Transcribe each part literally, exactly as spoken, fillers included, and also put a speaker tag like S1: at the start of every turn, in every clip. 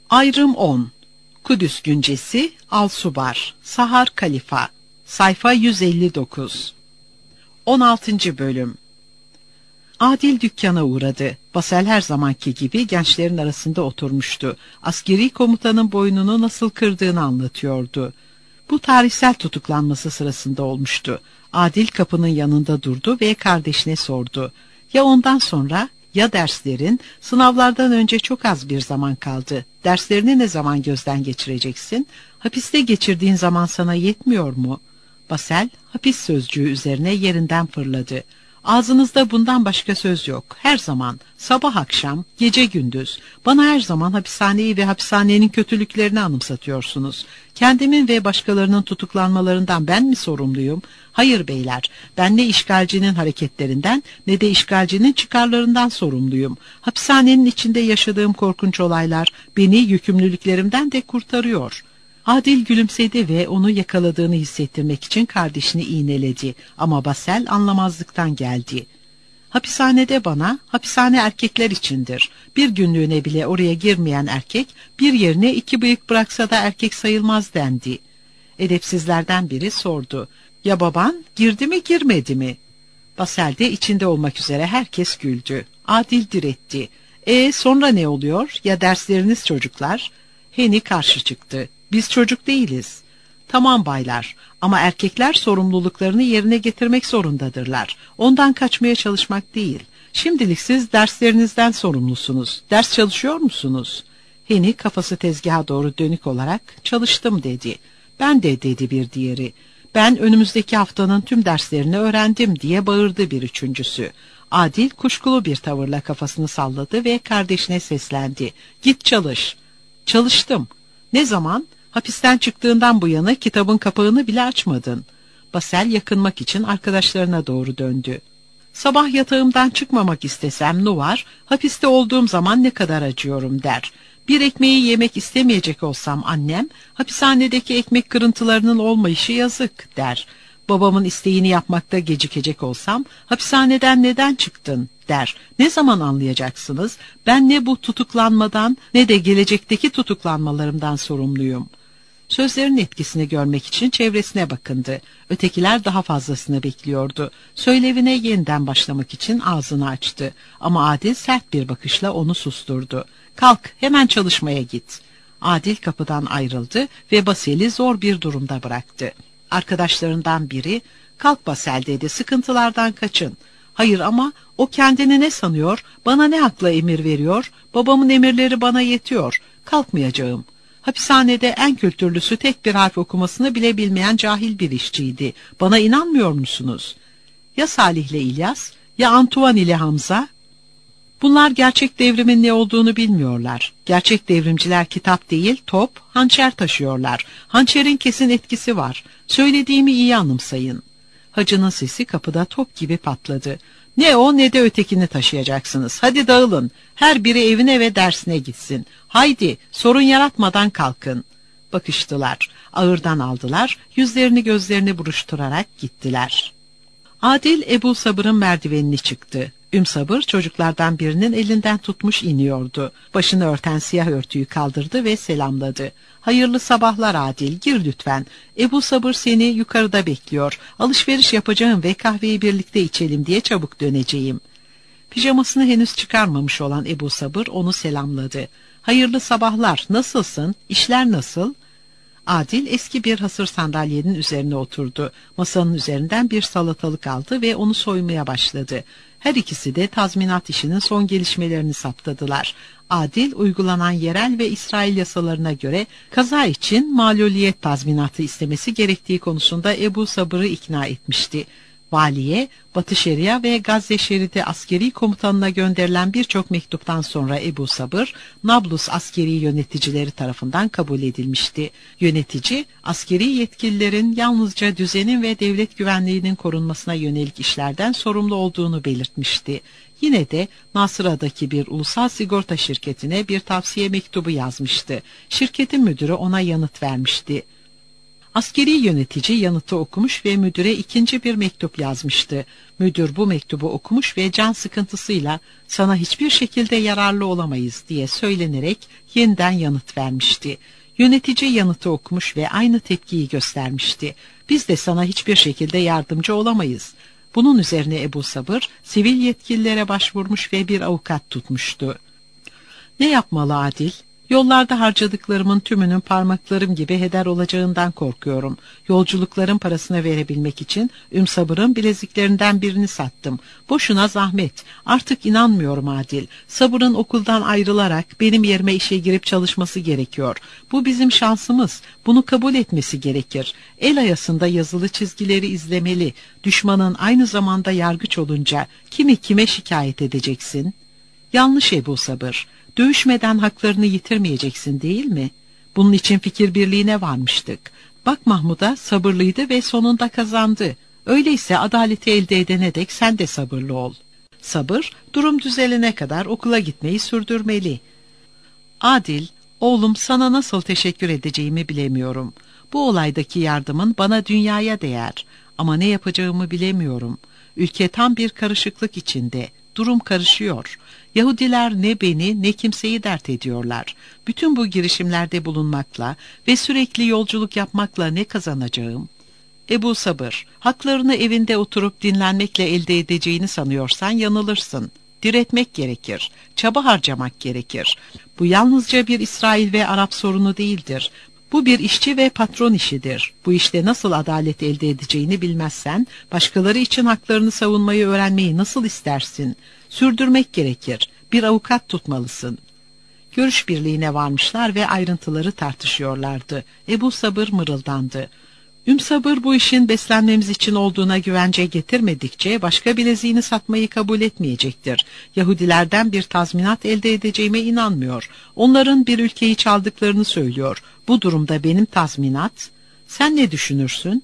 S1: Ayrım on. Kudüs Güncesi, Alsubar, Sahar Kalifa, sayfa yüz elli dokuz. on altıncı bölüm. Adil dükkana uğradı. Basel her zamanki gibi gençlerin arasında oturmuştu. Askeri komutanın boynunu nasıl kırdığını anlatıyordu. Bu tarihsel tutuklanması sırasında olmuştu. Adil kapının yanında durdu ve kardeşine sordu. Ya ondan sonra? Ya derslerin? Sınavlardan önce çok az bir zaman kaldı. Derslerini ne zaman gözden geçireceksin? Hapiste geçirdiğin zaman sana yetmiyor mu? Basel, hapis sözcüğü üzerine yerinden fırladı. Ağzınızda bundan başka söz yok. Her zaman, sabah akşam, gece gündüz. Bana her zaman hapishaneyi ve hapishanenin kötülüklerini anımsatıyorsunuz. Kendimin ve başkalarının tutuklanmalarından ben mi sorumluyum? Hayır beyler, ben ne işgalcinin hareketlerinden ne de işgalcinin çıkarlarından sorumluyum. Hapishanenin içinde yaşadığım korkunç olaylar beni yükümlülüklerimden de kurtarıyor. Adil gülümsedi ve onu yakaladığını hissettirmek için kardeşini iğneledi. Ama Basel anlamazlıktan geldi. Hapishanede bana, hapishane erkekler içindir. Bir günlüğüne bile oraya girmeyen erkek, bir yerine iki bıyık bıraksa da erkek sayılmaz dendi. Edepsizlerden biri sordu. Ya baban, girdi mi girmedi mi? Basel de içinde olmak üzere herkes güldü. Adil diretti. E sonra ne oluyor? Ya dersleriniz çocuklar? Heni karşı çıktı. Biz çocuk değiliz. Tamam baylar, ama erkekler sorumluluklarını yerine getirmek zorundadırlar. Ondan kaçmaya çalışmak değil. Şimdilik siz derslerinizden sorumlusunuz. Ders çalışıyor musunuz? Heni kafası tezgaha doğru dönük olarak çalıştım dedi. Ben de dedi bir diğeri. Ben önümüzdeki haftanın tüm derslerini öğrendim diye bağırdı bir üçüncüsü. Adil kuşkulu bir tavırla kafasını salladı ve kardeşine seslendi. Git çalış. Çalıştım. Ne zaman? Hapisten çıktığından bu yana kitabın kapağını bile açmadın. Basel yakınmak için arkadaşlarına doğru döndü. Sabah yatağımdan çıkmamak istesem ne var? Hapiste olduğum zaman ne kadar acıyorum der. Bir ekmeği yemek istemeyecek olsam annem, hapishanedeki ekmek kırıntılarının olmayışı yazık der. Babamın isteğini yapmakta gecikecek olsam, hapishaneden neden çıktın der. Ne zaman anlayacaksınız? Ben ne bu tutuklanmadan ne de gelecekteki tutuklanmalarımdan sorumluyum. Sözlerin etkisini görmek için çevresine bakındı. Ötekiler daha fazlasını bekliyordu. Söylevine yeniden başlamak için ağzını açtı. Ama Adil sert bir bakışla onu susturdu. Kalk, hemen çalışmaya git. Adil kapıdan ayrıldı ve Basel'i zor bir durumda bıraktı. Arkadaşlarından biri, kalk Basel dedi, sıkıntılardan kaçın. Hayır ama o kendini ne sanıyor, bana ne hakla emir veriyor, babamın emirleri bana yetiyor, kalkmayacağım. Hapishanede en kültürlüsü tek bir harf okumasını bile bilmeyen cahil bir işçiydi. Bana inanmıyor musunuz? Ya Salih ile İlyas, ya Antoine ile Hamza? Bunlar gerçek devrimin ne olduğunu bilmiyorlar. Gerçek devrimciler kitap değil, top, hançer taşıyorlar. Hançerin kesin etkisi var. Söylediğimi iyi anımsayın. Hacının sesi kapıda top gibi patladı. Ne o ne de ötekini taşıyacaksınız. Hadi dağılın. Her biri evine ve dersine gitsin. Haydi, sorun yaratmadan kalkın. Bakıştılar. Ağırdan aldılar. Yüzlerini gözlerini buruşturarak gittiler. Adil Ebu Sabır'ın merdivenini çıktı. Üm Sabır çocuklardan birinin elinden tutmuş iniyordu. Başını örten siyah örtüyü kaldırdı ve selamladı. Hayırlı sabahlar Adil, gir lütfen. Ebu Sabır seni yukarıda bekliyor. Alışveriş yapacağım ve kahveyi birlikte içelim diye çabuk döneceğim. Pijamasını henüz çıkarmamış olan Ebu Sabır onu selamladı. Hayırlı sabahlar, nasılsın? İşler nasıl? Adil eski bir hasır sandalyenin üzerine oturdu. Masanın üzerinden bir salatalık aldı ve onu soymaya başladı. Her ikisi de tazminat işinin son gelişmelerini saptadılar. Adil uygulanan yerel ve İsrail yasalarına göre kaza için maluliyet tazminatı istemesi gerektiği konusunda Ebu Sabır'ı ikna etmişti. Valiye, Batı Şeria ve Gazze Şeridi askeri komutanına gönderilen birçok mektuptan sonra Ebu Sabır, Nablus askeri yöneticileri tarafından kabul edilmişti. Yönetici, askeri yetkililerin yalnızca düzenin ve devlet güvenliğinin korunmasına yönelik işlerden sorumlu olduğunu belirtmişti. Yine de Nasıra'daki bir ulusal sigorta şirketine bir tavsiye mektubu yazmıştı. Şirketin müdürü ona yanıt vermişti. Askeri yönetici yanıtı okumuş ve müdüre ikinci bir mektup yazmıştı. Müdür bu mektubu okumuş ve can sıkıntısıyla sana hiçbir şekilde yararlı olamayız diye söylenerek yeniden yanıt vermişti. Yönetici yanıtı okumuş ve aynı tepkiyi göstermişti. Biz de sana hiçbir şekilde yardımcı olamayız. Bunun üzerine Ebu Sabır sivil yetkililere başvurmuş ve bir avukat tutmuştu. Ne yapmalı Adil? Yollarda harcadıklarımın tümünün parmaklarım gibi heder olacağından korkuyorum. Yolculukların parasını verebilmek için Ümsabır'ın bileziklerinden birini sattım. Boşuna zahmet. Artık inanmıyorum Adil. Sabır'ın okuldan ayrılarak benim yerime işe girip çalışması gerekiyor. Bu bizim şansımız. Bunu kabul etmesi gerekir. El ayasında yazılı çizgileri izlemeli. Düşmanın aynı zamanda yargıç olunca kimi kime şikayet edeceksin? Yanlış Ebu Sabır. Dövüşmeden haklarını yitirmeyeceksin değil mi? Bunun için fikir birliğine varmıştık. Bak Mahmud'a sabırlıydı ve sonunda kazandı. Öyleyse adaleti elde edene dek sen de sabırlı ol. Sabır, durum düzelene kadar okula gitmeyi sürdürmeli. Adil, oğlum sana nasıl teşekkür edeceğimi bilemiyorum. Bu olaydaki yardımın bana dünyaya değer. Ama ne yapacağımı bilemiyorum. Ülke tam bir karışıklık içinde. Durum karışıyor. Yahudiler ne beni ne kimseyi dert ediyorlar. Bütün bu girişimlerde bulunmakla ve sürekli yolculuk yapmakla ne kazanacağım? Ebu Sabır, haklarını evinde oturup dinlenmekle elde edeceğini sanıyorsan yanılırsın. Diretmek gerekir, çaba harcamak gerekir. Bu yalnızca bir İsrail ve Arap sorunu değildir. Bu bir işçi ve patron işidir. Bu işte nasıl adalet elde edeceğini bilmezsen, başkaları için haklarını savunmayı öğrenmeyi nasıl istersin? Sürdürmek gerekir. Bir avukat tutmalısın. Görüş birliğine varmışlar ve ayrıntıları tartışıyorlardı. Ebu Sabır mırıldandı. Ümsabır bu işin beslenmemiz için olduğuna güvence getirmedikçe başka bileziğini satmayı kabul etmeyecektir. Yahudilerden bir tazminat elde edeceğime inanmıyor. Onların bir ülkeyi çaldıklarını söylüyor. Bu durumda benim tazminat... Sen ne düşünürsün?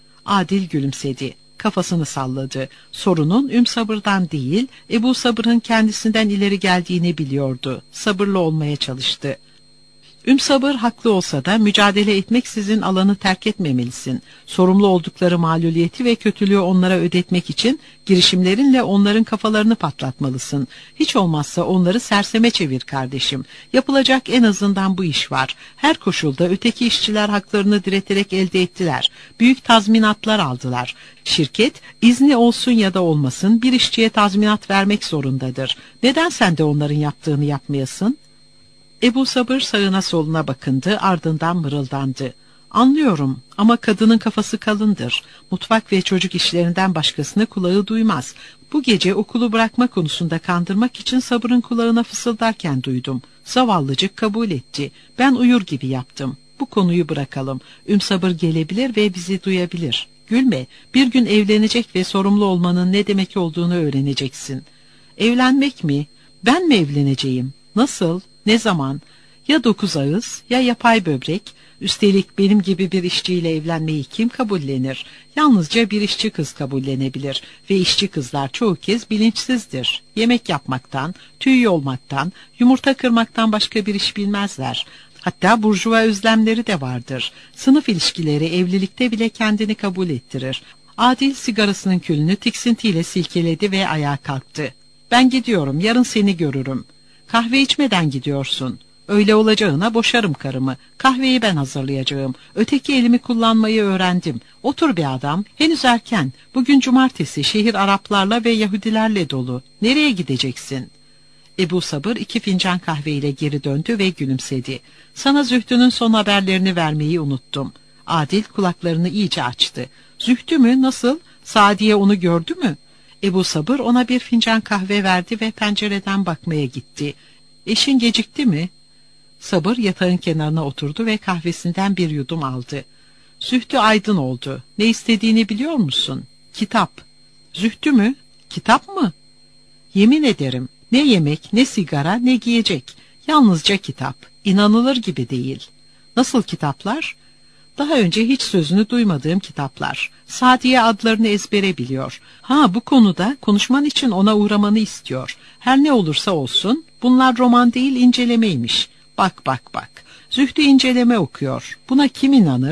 S1: Adil gülümsedi. Kafasını salladı. Sorunun Ümsabır'dan değil, Ebu Sabır'ın kendisinden ileri geldiğini biliyordu. Sabırlı olmaya çalıştı. Ümsabır haklı olsa da mücadele etmeksizin alanı terk etmemelisin. Sorumlu oldukları maluliyeti ve kötülüğü onlara ödetmek için girişimlerinle onların kafalarını patlatmalısın. Hiç olmazsa onları serseme çevir kardeşim. Yapılacak en azından bu iş var. Her koşulda öteki işçiler haklarını direterek elde ettiler. Büyük tazminatlar aldılar. Şirket izni olsun ya da olmasın bir işçiye tazminat vermek zorundadır. Neden sen de onların yaptığını yapmayasın? Ebu Sabır sağına soluna bakındı, ardından mırıldandı. Anlıyorum ama kadının kafası kalındır. Mutfak ve çocuk işlerinden başkasını kulağı duymaz. Bu gece okulu bırakma konusunda kandırmak için Sabır'ın kulağına fısıldarken duydum. Zavallıcık kabul etti. Ben uyur gibi yaptım. Bu konuyu bırakalım. Ümsabır gelebilir ve bizi duyabilir. Gülme, bir gün evlenecek ve sorumlu olmanın ne demek olduğunu öğreneceksin. Evlenmek mi? Ben mi evleneceğim? Nasıl? Ne zaman? Ya dokuz ağız, ya yapay böbrek. Üstelik benim gibi bir işçiyle evlenmeyi kim kabullenir? Yalnızca bir işçi kız kabullenebilir. Ve işçi kızlar çoğu kez bilinçsizdir. Yemek yapmaktan, tüy yolmaktan, yumurta kırmaktan başka bir iş bilmezler. Hatta burjuva özlemleri de vardır. Sınıf ilişkileri evlilikte bile kendini kabul ettirir. Adil sigarasının külünü tiksintiyle silkeledi ve ayağa kalktı. Ben gidiyorum, yarın seni görürüm. Kahve içmeden gidiyorsun. Öyle olacağına boşarım karımı. Kahveyi ben hazırlayacağım. Öteki elimi kullanmayı öğrendim. Otur be adam. Henüz erken. Bugün cumartesi. Şehir Araplarla ve Yahudilerle dolu. Nereye gideceksin? Ebu Sabır iki fincan kahveyle geri döndü ve gülümsedi. Sana Zühtü'nün son haberlerini vermeyi unuttum. Adil kulaklarını iyice açtı. Zühtü mü? Nasıl? Sadiye onu gördü mü? Ebu Sabır ona bir fincan kahve verdi ve pencereden bakmaya gitti. Eşin gecikti mi? Sabır yatağın kenarına oturdu ve kahvesinden bir yudum aldı. Zühtü aydın oldu. Ne istediğini biliyor musun? Kitap. Zühtü mü? Kitap mı? Yemin ederim. Ne yemek, ne sigara, ne giyecek. Yalnızca kitap. İnanılır gibi değil. Nasıl kitaplar? Daha önce hiç sözünü duymadığım kitaplar. Sadiye adlarını ezbere biliyor. Ha, bu konuda konuşman için ona uğramanı istiyor. Her ne olursa olsun bunlar roman değil incelemeymiş. Bak bak bak. Zühtü inceleme okuyor. Buna kim inanır?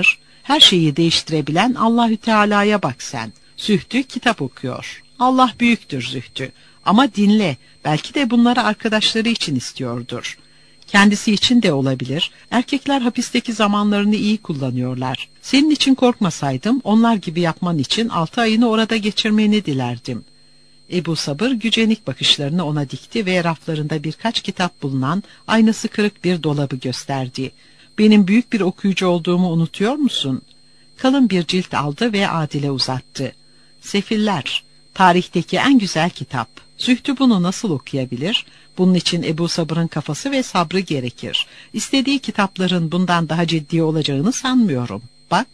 S1: Her şeyi değiştirebilen Allahü Teala'ya bak sen. Zühtü kitap okuyor. Allah büyüktür Zühtü. Ama dinle, belki de bunları arkadaşları için istiyordur. Kendisi için de olabilir. Erkekler hapisteki zamanlarını iyi kullanıyorlar. Senin için korkmasaydım, onlar gibi yapman için altı ayını orada geçirmeni dilerdim. Ebu Sabır gücenik bakışlarını ona dikti ve raflarında birkaç kitap bulunan aynası kırık bir dolabı gösterdi. Benim büyük bir okuyucu olduğumu unutuyor musun? Kalın bir cilt aldı ve Adil'e uzattı. Sefiller, tarihteki en güzel kitap. Zühtü bunu nasıl okuyabilir? Bunun için Ebu Sabır'ın kafası ve sabrı gerekir. İstediği kitapların bundan daha ciddi olacağını sanmıyorum. Bak.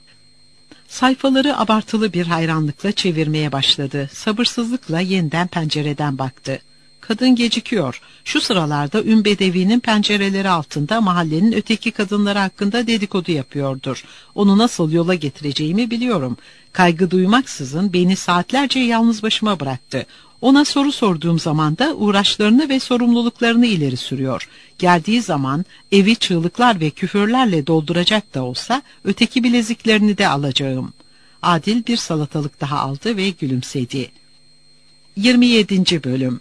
S1: Sayfaları abartılı bir hayranlıkla çevirmeye başladı. Sabırsızlıkla yeniden pencereden baktı. Kadın gecikiyor. Şu sıralarda Ümbedevi'nin pencereleri altında mahallenin öteki kadınları hakkında dedikodu yapıyordur. Onu nasıl yola getireceğimi biliyorum. Kaygı duymaksızın beni saatlerce yalnız başıma bıraktı. Ona soru sorduğum zaman da uğraşlarını ve sorumluluklarını ileri sürüyor. Geldiği zaman evi çığlıklar ve küfürlerle dolduracak da olsa öteki bileziklerini de alacağım. Adil bir salatalık daha aldı ve gülümsedi. yirmi yedinci bölüm.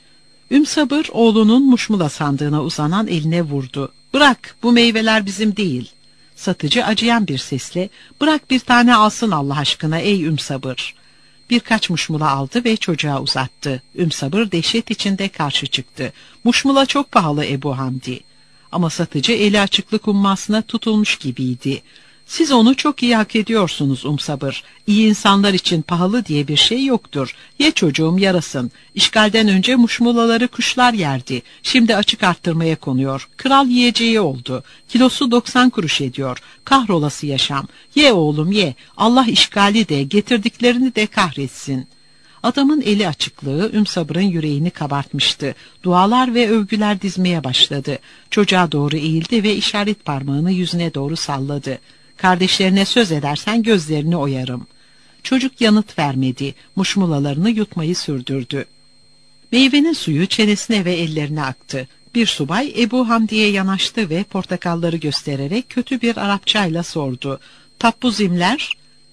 S1: Ümsabır oğlunun muşmula sandığına uzanan eline vurdu. Bırak, bu meyveler bizim değil. Satıcı acıyan bir sesle, bırak bir tane alsın Allah aşkına ey Ümsabır. Birkaç muşmula aldı ve çocuğa uzattı. Ümsabır dehşet içinde karşı çıktı. Muşmula çok pahalı Ebu Hamdi. Ama satıcı eli açıklık ummasına tutulmuş gibiydi. Siz onu çok iyi hak ediyorsunuz Ümsabır. İyi insanlar için pahalı diye bir şey yoktur. Ye çocuğum yarasın. İşgalden önce muşmulaları kuşlar yerdi. Şimdi açık arttırmaya konuyor. Kral yiyeceği oldu. Kilosu doksan kuruş ediyor. Kahrolası yaşam. Ye oğlum ye. Allah işgali de getirdiklerini de kahretsin. Adamın eli açıklığı Ümsabır'ın yüreğini kabartmıştı. Dualar ve övgüler dizmeye başladı. Çocuğa doğru eğildi ve işaret parmağını yüzüne doğru salladı. Kardeşlerine söz edersen gözlerini oyarım. Çocuk yanıt vermedi. Muşmulalarını yutmayı sürdürdü. Meyvenin suyu çenesine ve ellerine aktı. Bir subay Ebu Hamdi'ye yanaştı ve portakalları göstererek kötü bir Arapçayla sordu. Tappuzimler?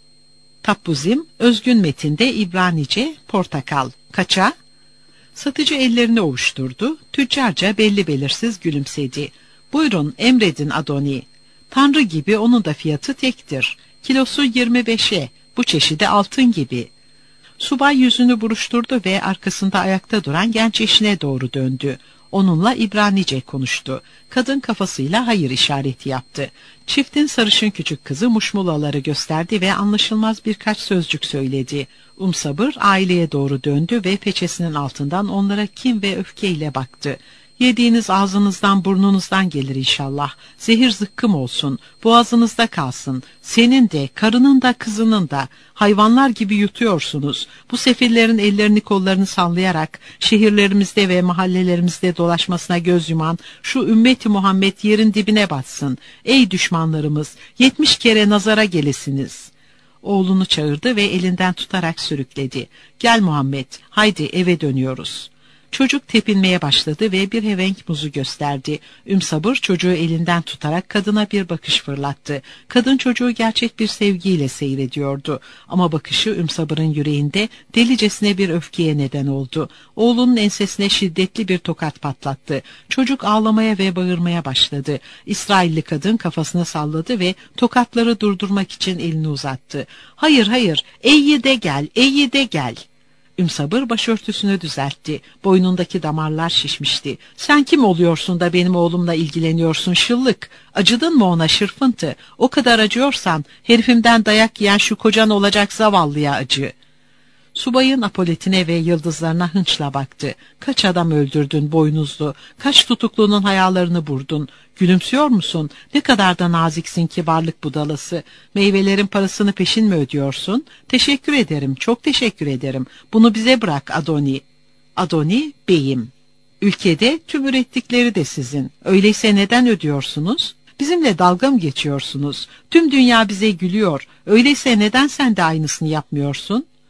S1: Tappuzim, özgün metinde İbranice, portakal. Kaça? Satıcı ellerini ovuşturdu. Tüccarca belli belirsiz gülümsedi. Buyurun, emredin Adoni. Tanrı gibi onun da fiyatı tektir. Kilosu yirmi beşe, bu çeşidi altın gibi. Subay yüzünü buruşturdu ve arkasında ayakta duran genç eşine doğru döndü. Onunla İbranice konuştu. Kadın kafasıyla hayır işareti yaptı. Çiftin sarışın küçük kızı muşmulaları gösterdi ve anlaşılmaz birkaç sözcük söyledi. Ümsabır aileye doğru döndü ve peçesinin altından onlara kin ve öfkeyle baktı. Yediğiniz ağzınızdan burnunuzdan gelir inşallah. Zehir zıkkım olsun, boğazınızda kalsın. Senin de, karının da, kızının da. Hayvanlar gibi yutuyorsunuz. Bu sefillerin ellerini kollarını sallayarak şehirlerimizde ve mahallelerimizde dolaşmasına göz yuman şu ümmeti Muhammed yerin dibine batsın. Ey düşmanlarımız, yetmiş kere nazara gelesiniz. Oğlunu çağırdı ve elinden tutarak sürükledi. Gel Muhammed, haydi eve dönüyoruz. Çocuk tepinmeye başladı ve bir hevenk muzu gösterdi. Ümsabır çocuğu elinden tutarak kadına bir bakış fırlattı. Kadın çocuğu gerçek bir sevgiyle seyrediyordu. Ama bakışı Ümsabır'ın yüreğinde delicesine bir öfkeye neden oldu. Oğlunun ensesine şiddetli bir tokat patlattı. Çocuk ağlamaya ve bağırmaya başladı. İsrailli kadın kafasını salladı ve tokatları durdurmak için elini uzattı. Hayır hayır, Eyyi de gel, Eyyi de gel. Ümsabır başörtüsünü düzeltti. Boynundaki damarlar şişmişti. Sen kim oluyorsun da benim oğlumla ilgileniyorsun şıllık? Acıdın mı ona şırfıntı? O kadar acıyorsan herifimden dayak yiyen şu kocan olacak zavallıya acı. Subayın apoletine ve yıldızlarına hınçla baktı. Kaç adam öldürdün boynuzlu, kaç tutuklunun hayalarını vurdun. Gülümsüyor musun? Ne kadar da naziksin kibarlık budalası. Meyvelerin parasını peşin mi ödüyorsun? Teşekkür ederim, çok teşekkür ederim. Bunu bize bırak Adoni. Adoni, beyim. Ülkede tüm ürettikleri de sizin. Öyleyse neden ödüyorsunuz? Bizimle dalga mı geçiyorsunuz? Tüm dünya bize gülüyor. Öyleyse neden sen de aynısını yapmıyorsun?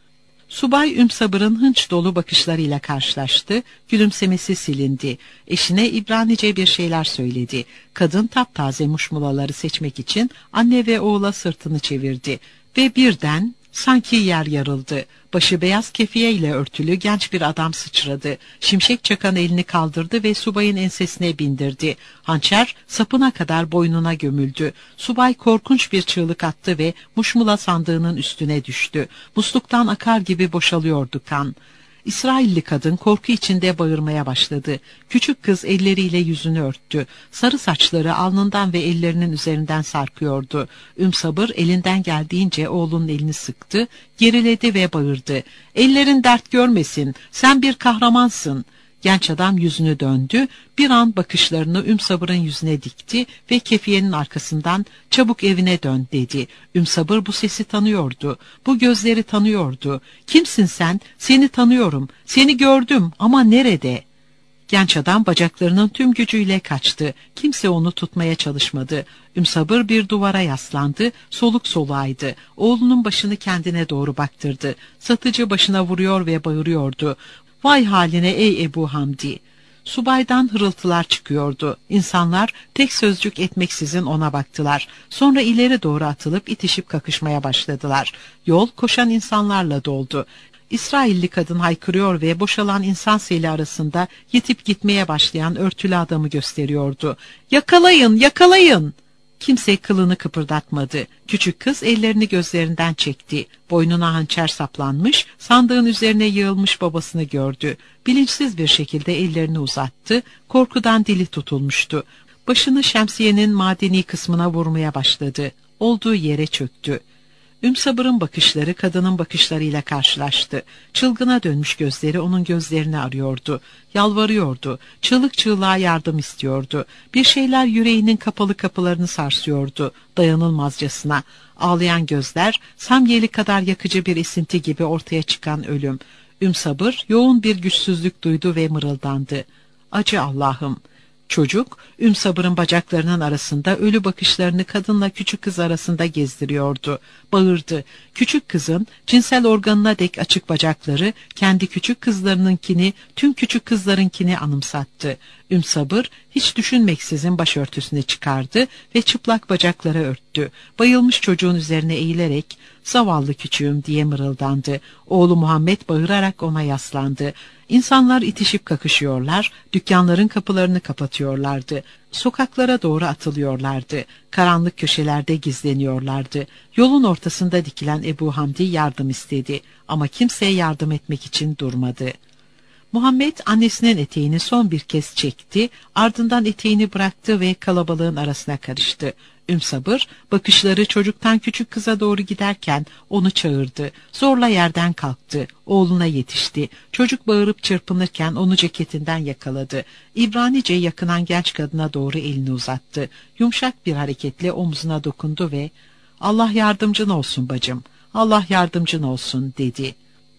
S1: Subay Ümsabır'ın hınç dolu bakışlarıyla karşılaştı, gülümsemesi silindi. Eşine İbranice bir şeyler söyledi. Kadın taptaze muşmulaları seçmek için anne ve oğula sırtını çevirdi. Ve birden sanki yer yarıldı. Başı beyaz kefiye ile örtülü genç bir adam sıçradı. Şimşek çakan elini kaldırdı ve subayın ensesine bindirdi. Hançer sapına kadar boynuna gömüldü. Subay korkunç bir çığlık attı ve muşmula sandığının üstüne düştü. Musluktan akar gibi boşalıyordu kan. İsrailli kadın korku içinde bağırmaya başladı. Küçük kız elleriyle yüzünü örttü. Sarı saçları alnından ve ellerinin üzerinden sarkıyordu. Ümsabır elinden geldiğince oğlunun elini sıktı, geriledi ve bağırdı. "Ellerin dert görmesin, sen bir kahramansın." Genç adam yüzünü döndü, bir an bakışlarını Ümsabır'ın yüzüne dikti ve kefiyenin arkasından "Çabuk evine dön" dedi. Ümsabır bu sesi tanıyordu, bu gözleri tanıyordu. "Kimsin sen? Seni tanıyorum, seni gördüm ama nerede?" Genç adam bacaklarının tüm gücüyle kaçtı. Kimse onu tutmaya çalışmadı. Ümsabır bir duvara yaslandı, soluk soluğaydı. Oğlunun başını kendine doğru baktırdı. Satıcı başına vuruyor ve bağırıyordu. "Vay haline ey Ebu Hamdi!" Subaydan hırıltılar çıkıyordu. İnsanlar tek sözcük etmeksizin ona baktılar. Sonra ileri doğru atılıp itişip kakışmaya başladılar. Yol koşan insanlarla doldu. İsrailli kadın haykırıyor ve boşalan insan seli arasında yitip gitmeye başlayan örtülü adamı gösteriyordu. "Yakalayın, yakalayın!" Kimse kılını kıpırdatmadı. Küçük kız ellerini gözlerinden çekti. Boynuna hançer saplanmış, sandığın üzerine yığılmış babasını gördü. Bilinçsiz bir şekilde ellerini uzattı, korkudan dili tutulmuştu. Başını şemsiyenin madeni kısmına vurmaya başladı. Olduğu yere çöktü. Ümsabır'ın bakışları kadının bakışlarıyla karşılaştı. Çılgına dönmüş gözleri onun gözlerini arıyordu. Yalvarıyordu. Çığlık çığlığa yardım istiyordu. Bir şeyler yüreğinin kapalı kapılarını sarsıyordu dayanılmazcasına. Ağlayan gözler, samyeli kadar yakıcı bir esinti gibi ortaya çıkan ölüm. Ümsabır yoğun bir güçsüzlük duydu ve mırıldandı. "Acı Allah'ım." Çocuk, Ümsabır'ın bacaklarının arasında ölü bakışlarını kadınla küçük kız arasında gezdiriyordu. Bağırdı. Küçük kızın cinsel organına dek açık bacakları kendi küçük kızlarınınkini, tüm küçük kızlarınkini anımsattı. Ümsabır hiç düşünmeksizin başörtüsünü çıkardı ve çıplak bacakları örttü. Bayılmış çocuğun üzerine eğilerek "Zavallı küçüğüm" diye mırıldandı. Oğlu Muhammed bağırarak ona yaslandı. İnsanlar itişip kakışıyorlar, dükkanların kapılarını kapatıyorlardı. Sokaklara doğru atılıyorlardı. Karanlık köşelerde gizleniyorlardı. Yolun ortasında dikilen Ebu Hamdi yardım istedi ama kimseye yardım etmek için durmadı. Muhammed annesinin eteğini son bir kez çekti, ardından eteğini bıraktı ve kalabalığın arasına karıştı. Ümsabır bakışları çocuktan küçük kıza doğru giderken onu çağırdı. Zorla yerden kalktı. Oğluna yetişti. Çocuk bağırıp çırpınırken onu ceketinden yakaladı. İbranice yakınan genç kadına doğru elini uzattı. Yumuşak bir hareketle omzuna dokundu ve "Allah yardımcın olsun bacım, Allah yardımcın olsun" dedi.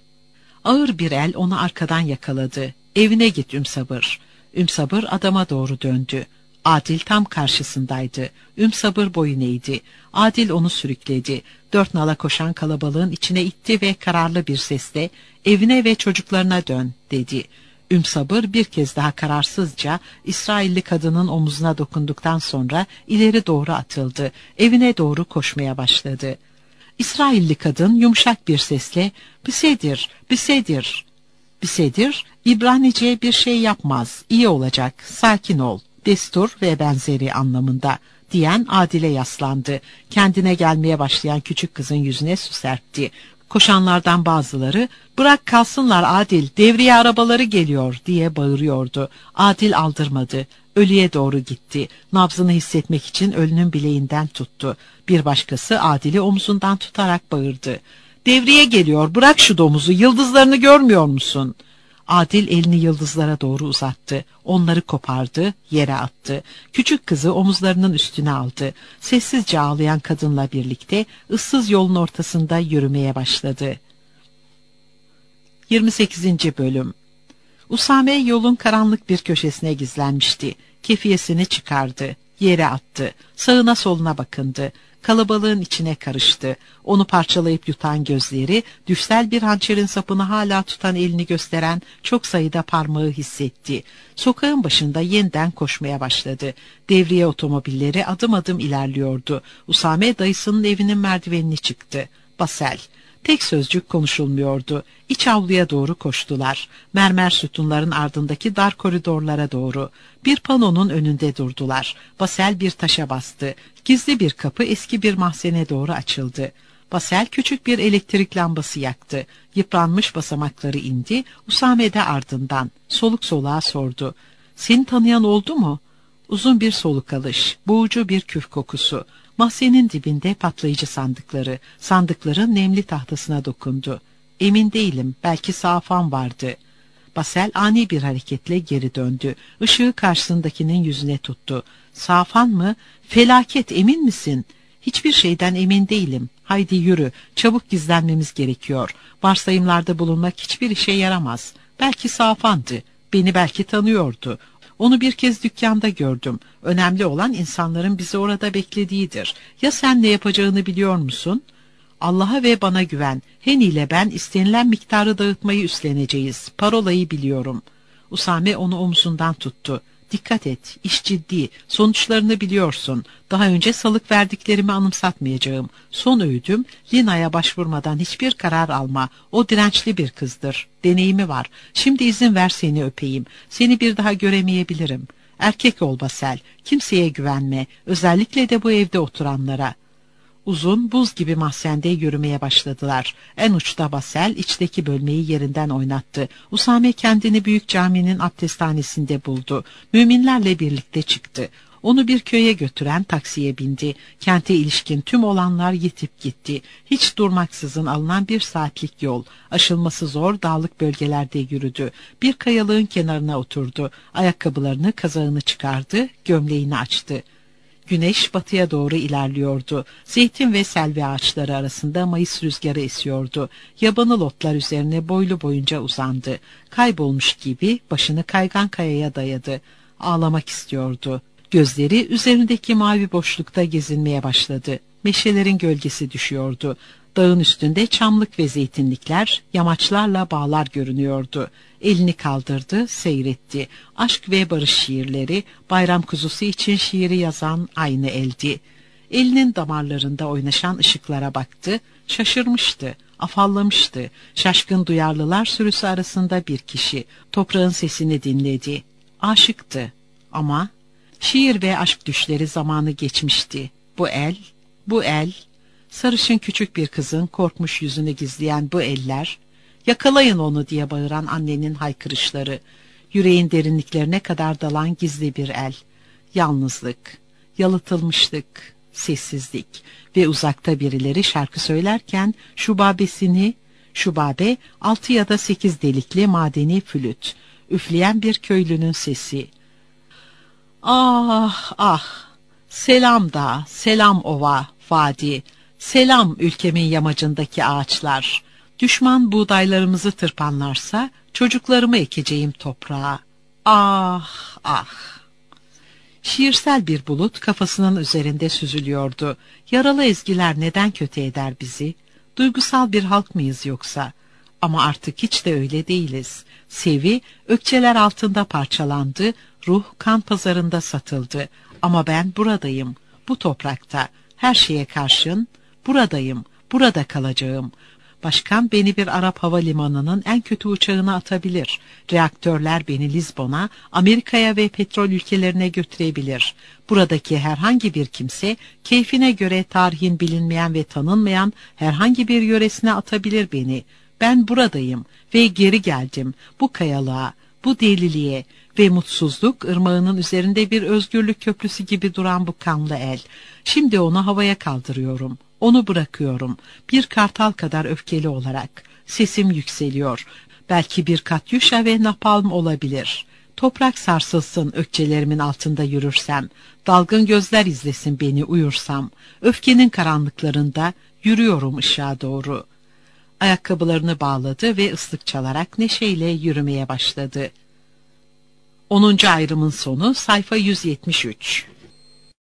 S1: Ağır bir el onu arkadan yakaladı. "Evine git Ümsabır." Ümsabır adama doğru döndü. Adil tam karşısındaydı. Ümsabır boyun eğdi. Adil onu sürükledi. Dört nala koşan kalabalığın içine itti ve kararlı bir sesle "Evine ve çocuklarına dön" dedi. Ümsabır bir kez daha kararsızca İsrailli kadının omuzuna dokunduktan sonra ileri doğru atıldı. Evine doğru koşmaya başladı. İsrailli kadın yumuşak bir sesle "Bisedir, bisedir." Bisedir, İbranice bir şey yapmaz, iyi olacak, sakin ol, destur ve benzeri anlamında diyen Adil'e yaslandı. Kendine gelmeye başlayan küçük kızın yüzüne su serpti. Koşanlardan bazıları "Bırak kalsınlar Adil, devriye arabaları geliyor" diye bağırıyordu. Adil aldırmadı. Ölüye doğru gitti. Nabzını hissetmek için ölünün bileğinden tuttu. Bir başkası Adil'i omzundan tutarak bağırdı. "Devriye geliyor, bırak şu domuzu, yıldızlarını görmüyor musun?" Adil elini yıldızlara doğru uzattı. Onları kopardı, yere attı. Küçük kızı omuzlarının üstüne aldı. Sessizce ağlayan kadınla birlikte ıssız yolun ortasında yürümeye başladı. yirmi sekizinci Bölüm. Usame yolun karanlık bir köşesine gizlenmişti. Kefiyesini çıkardı. Yere attı. Sağına soluna bakındı. Kalabalığın içine karıştı. Onu parçalayıp yutan gözleri, düşsel bir hançerin sapını hala tutan elini gösteren çok sayıda parmağı hissetti. Sokağın başında yeniden koşmaya başladı. Devriye otomobilleri adım adım ilerliyordu. Usame dayısının evinin merdivenine çıktı. Basel. Tek sözcük konuşulmuyordu. İç avluya doğru koştular. Mermer sütunların ardındaki dar koridorlara doğru. Bir panonun önünde durdular. Basel bir taşa bastı. Gizli bir kapı eski bir mahzene doğru açıldı. Basel küçük bir elektrik lambası yaktı. Yıpranmış basamakları indi. Usame de ardından. Soluk soluğa sordu. "Seni tanıyan oldu mu?" Uzun bir soluk alış, boğucu bir küf kokusu. Mahzenin dibinde patlayıcı sandıkları, sandıkların nemli tahtasına dokundu. "Emin değilim, belki safan vardı." Basel ani bir hareketle geri döndü. Işığı karşısındakinin yüzüne tuttu. "Safan mı? Felaket, emin misin?" "Hiçbir şeyden emin değilim. Haydi yürü, çabuk gizlenmemiz gerekiyor. Varsayımlarda bulunmak hiçbir işe yaramaz. Belki safandı, beni belki tanıyordu. Onu bir kez dükkanda gördüm. Önemli olan insanların bizi orada beklediğidir. Ya sen ne yapacağını biliyor musun?" "Allah'a ve bana güven. Henny ile ben istenilen miktarı dağıtmayı üstleneceğiz. Parolayı biliyorum." Usame onu omzundan tuttu. "Dikkat et, iş ciddi. Sonuçlarını biliyorsun. Daha önce salık verdiklerimi anımsatmayacağım. Son öğüdüm, Lina'ya başvurmadan hiçbir karar alma. O dirençli bir kızdır. Deneyimi var. Şimdi izin ver seni öpeyim. Seni bir daha göremeyebilirim. Erkek ol Basel. Kimseye güvenme. Özellikle de bu evde oturanlara." Uzun, buz gibi mahzende yürümeye başladılar. En uçta Basel, içteki bölmeyi yerinden oynattı. Usame kendini büyük caminin abdesthanesinde buldu. Müminlerle birlikte çıktı. Onu bir köye götüren taksiye bindi. Kente ilişkin tüm olanlar yitip gitti. Hiç durmaksızın alınan bir saatlik yol. Aşılması zor dağlık bölgelerde yürüdü. Bir kayalığın kenarına oturdu. Ayakkabılarını, kazağını çıkardı, gömleğini açtı. Güneş batıya doğru ilerliyordu. Zeytin ve selvi ağaçları arasında mayıs rüzgarı esiyordu. Yabanıl otlar üzerine boylu boyunca uzandı. Kaybolmuş gibi başını kaygan kayaya dayadı. Ağlamak istiyordu. Gözleri üzerindeki mavi boşlukta gezinmeye başladı. Meşelerin gölgesi düşüyordu. Dağın üstünde çamlık ve zeytinlikler, yamaçlarla bağlar görünüyordu. Elini kaldırdı, seyretti. Aşk ve barış şiirleri, bayram kuzusu için şiiri yazan aynı eldi. Elinin damarlarında oynaşan ışıklara baktı, şaşırmıştı, afallamıştı. Şaşkın duyarlılar sürüsü arasında bir kişi, toprağın sesini dinledi. Aşıktı ama şiir ve aşk düşleri zamanı geçmişti. Bu el, bu el... Sarışın küçük bir kızın korkmuş yüzünü gizleyen bu eller, "Yakalayın onu!" diye bağıran annenin haykırışları, yüreğin derinliklerine kadar dalan gizli bir el, yalnızlık, yalıtılmışlık, sessizlik ve uzakta birileri şarkı söylerken şubabesini, şubabe altı ya da sekiz delikli madeni flüt, üfleyen bir köylünün sesi. "Ah ah, selam dağ, selam ova, vadi, selam ülkemin yamacındaki ağaçlar. Düşman buğdaylarımızı tırpanlarsa çocuklarımı ekeceğim toprağa. Ah ah." Şiirsel bir bulut kafasının üzerinde süzülüyordu. Yaralı ezgiler neden kötü eder bizi? Duygusal bir halk mıyız yoksa? Ama artık hiç de öyle değiliz. Sevi, ökçeler altında parçalandı, ruh kan pazarında satıldı. Ama ben buradayım, bu toprakta, her şeye karşın, buradayım, burada kalacağım. Başkan beni bir Arap havalimanının en kötü uçağına atabilir. Reaktörler beni Lizbon'a, Amerika'ya ve petrol ülkelerine götürebilir. Buradaki herhangi bir kimse, keyfine göre tarihin bilinmeyen ve tanınmayan herhangi bir yöresine atabilir beni. Ben buradayım ve geri geldim bu kayalığa, bu deliliğe ve mutsuzluk ırmağının üzerinde bir özgürlük köprüsü gibi duran bu kanlı el. Şimdi onu havaya kaldırıyorum. Onu bırakıyorum. Bir kartal kadar öfkeli olarak. Sesim yükseliyor. Belki bir katyuşa ve napalm olabilir. Toprak sarsılsın ökçelerimin altında yürürsem. Dalgın gözler izlesin beni uyursam. Öfkenin karanlıklarında yürüyorum ışığa doğru. Ayakkabılarını bağladı ve ıslık çalarak neşeyle yürümeye başladı. onuncu ayrımın sonu sayfa yüz yetmiş üç.